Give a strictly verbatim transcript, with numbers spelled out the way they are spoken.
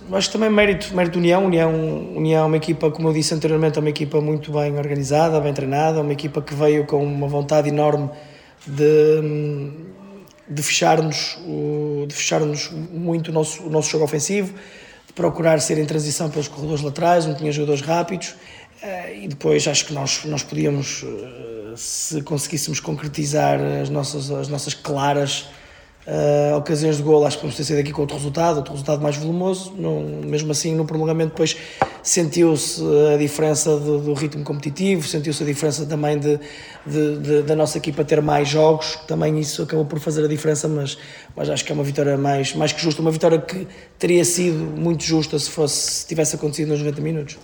acho que também mérito, mérito União. União. União é uma equipa, como eu disse anteriormente, é uma equipa muito bem organizada, bem treinada, uma equipa que veio com uma vontade enorme de, de fecharmos, de fecharmos muito o nosso, o nosso jogo ofensivo, de procurar ser em transição pelos corredores laterais, onde tinha jogadores rápidos, e depois acho que nós, nós podíamos, se conseguíssemos concretizar as nossas, as nossas claras Uh, ocasiões de golo, acho que vamos ter saído aqui com outro resultado, outro resultado mais volumoso. Não, mesmo assim, no prolongamento depois sentiu-se a diferença do, do ritmo competitivo, sentiu-se a diferença também de, de, de, da nossa equipa ter mais jogos, também isso acabou por fazer a diferença, mas, mas acho que é uma vitória mais, mais que justa, uma vitória que teria sido muito justa se, fosse, se tivesse acontecido nos noventa minutos.